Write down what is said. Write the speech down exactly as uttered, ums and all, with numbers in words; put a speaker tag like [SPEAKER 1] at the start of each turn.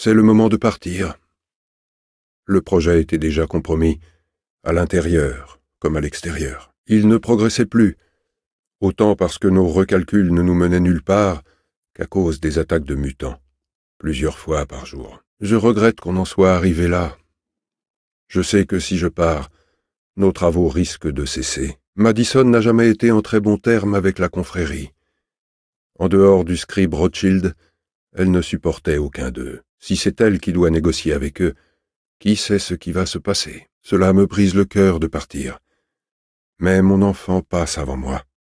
[SPEAKER 1] C'est le moment de partir. Le projet était déjà compromis, à l'intérieur comme à l'extérieur. Il ne progressait plus, autant parce que nos recalculs ne nous menaient nulle part qu'à cause des attaques de mutants, plusieurs fois par jour. Je regrette qu'on en soit arrivé là. Je sais que si je pars, nos travaux risquent de cesser. Madison n'a jamais été en très bons termes avec la confrérie. En dehors du scribe Rothschild, elle ne supportait aucun d'eux. Si c'est elle qui doit négocier avec eux, qui sait ce qui va se passer? Cela me brise le cœur de partir. Mais mon enfant passe avant moi.